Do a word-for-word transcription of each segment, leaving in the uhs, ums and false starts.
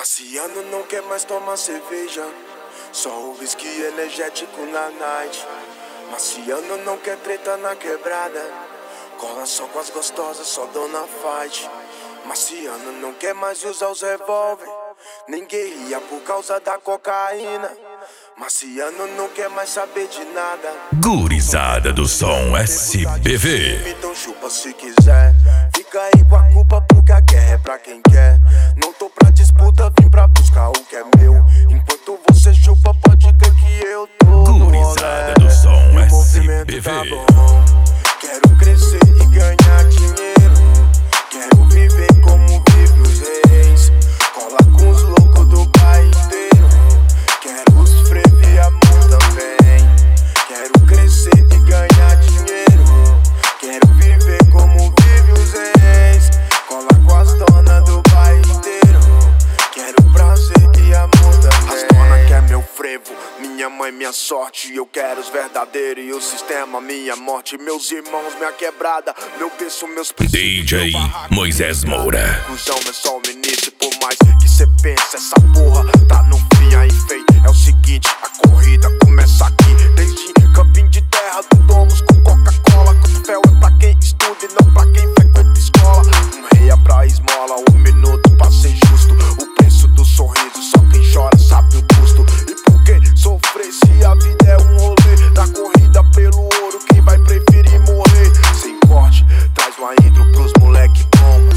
Marciano não quer mais tomar cerveja, só o whisky energético na night. Marciano não quer treta na quebrada, cola só com as gostosas, só dona fight. Marciano não quer mais usar os revólver, nem guerrilha por causa da cocaína. Marciano não quer mais saber de nada. Gurizada do som S B V. Então chupa se quiser, fica aí com a culpa porque a guerra é pra quem quer. Não tô pra disputa, vim pra buscar o que é meu. Enquanto você chupa, pode crer que eu tô no Gurizada do som S B V. Tá bom. Quero crescer e ganhar dinheiro, quero viver como vive os reis. Cola com os loucos do país inteiro, quero os frevi amor também. Quero crescer e ganhar dinheiro, quero viver como vive os reis. Cola com as donas do país inteiro, quero prazer e amor também. As donas quer meu frevo, minha mãe minha sorte. Eu quero os verdadeiros e o sistema minha morte. Meus irmãos minha quebrada, meu berço meus princípios. D J Moisés Moura. Cusão é só o início, por mais que cê pense, essa porra tá no fim aí feio. É o seguinte, a corrida começa aqui. Desde camping de terra do Domus com Coca-Cola. Cotovelo é pra quem estuda e não pra quem frequenta escola. Um rei é pra esmola, um minuto pra ser justo. O preço do sorriso, só quem chora sabe o custo. E por que sofrer se a vida é um rolê? Da corrida pelo ouro, quem vai preferir morrer? Sem corte, traz uma intro pros moleque bomba.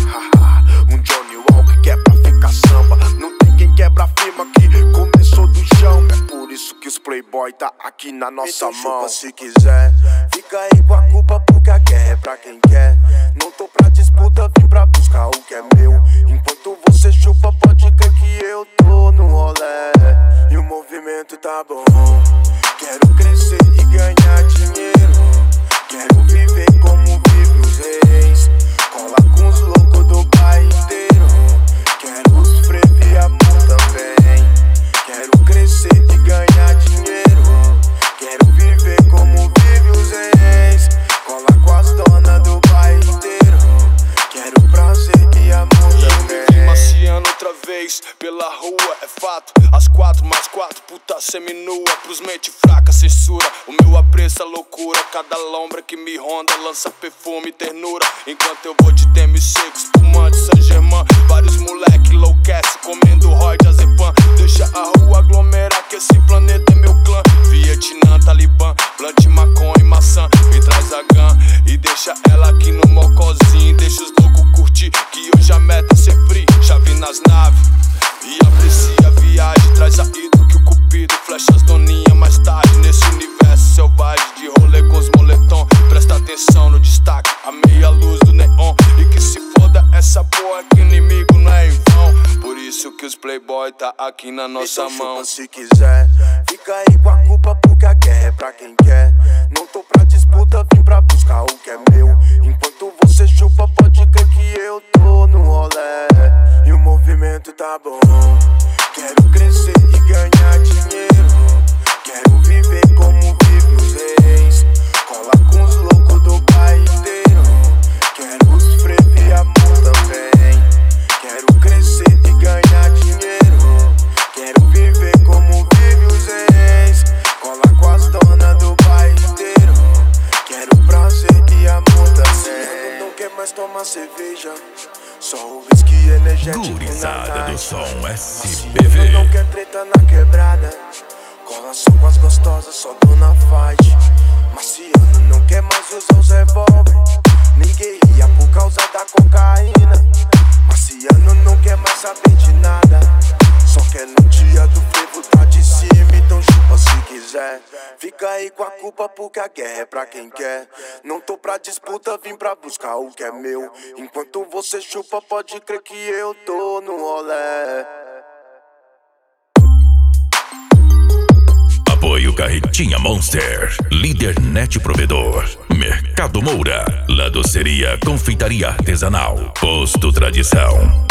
Um Johnny Walker que é pra ficar samba. Não tem quem quebra a firma que começou do chão. É por isso que os playboy tá aqui na nossa então, mão. Chupa se quiser, fica aí com a culpa porque a guerra é pra quem quer. Não tô pra disputa, vim pra buscar o que é meu. Enquanto você chupa, pode crer que eu tô no rolê. E o movimento tá bom. Quero crescer e ganhar dinheiro, quero viver como vive os reis. Cola com os loucos do país inteiro, quero os frevi amor também. Quero crescer e ganhar dinheiro, quero viver como vive os reis. Cola com as donas do país inteiro, quero prazer e amor também. Marciano outra vez pela rua, é fato. As quatro mais quatro, puta seminua. Pros mente fraca, censura. O meu apreço é loucura. Cada lombra que me ronda lança perfume e ternura. Enquanto eu vou de Demi Seco, espumante Saint-Germain. Vários moleque enlouquece comendo Roy de Azepam. Deixa a rua aglomerar que esse planeta é meu clã. Vietnã, Talibã, blunt, maconha e maçã. Me traz a gun e deixa ela aqui no mocozinho. Deixa os loucos curtir que hoje a meta é ser free. Chave nas naves e aprecia a viagem. Traz a hidro que o cupido flecha as doninhas mais tarde. Nesse universo selvagem de rolê com os moletom. Presta atenção no destaque, a meia luz do neon. E que se foda essa porra que inimigo não é em vão. Por isso que os playboy tá aqui na nossa então, mão. chupa se quiser, fica aí com a culpa porque a guerra é pra quem quer. Não tô pra disputa, vim pra buscar o que é meu. Enquanto você chupa, pode crer que eu tô no rolê. E o movimento tá bom. Quero crescer e ganhar dinheiro, quero viver como vive os reis. Cola com os loucos do país inteiro, quero os frevi amor também. Quero crescer e ganhar dinheiro, quero viver como vive os reis. Cola com as donas do país inteiro, quero prazer e amor também. Não quer mais tomar cerveja, só o whisky energético. Gurizada do som S B Marciano V. não quer treta na quebrada, cola só com as gostosas, só dona fight. Marciano não quer mais usar os revólver, nem guerrilha por causa da cocaína. Marciano não quer mais saber de nada, só quer no dia do frevo tá de cima. Então chupa se quiser, fica aí com a culpa porque a guerra é pra quem quer. Não tô pra disputa, vim pra buscar o que é meu. Enquanto você chupa, pode crer que eu tô no rolê. Apoio Carretinha Monster. Líder Net Provedor. Mercado Moura. La Doceria Confeitaria Artesanal. Posto Tradição.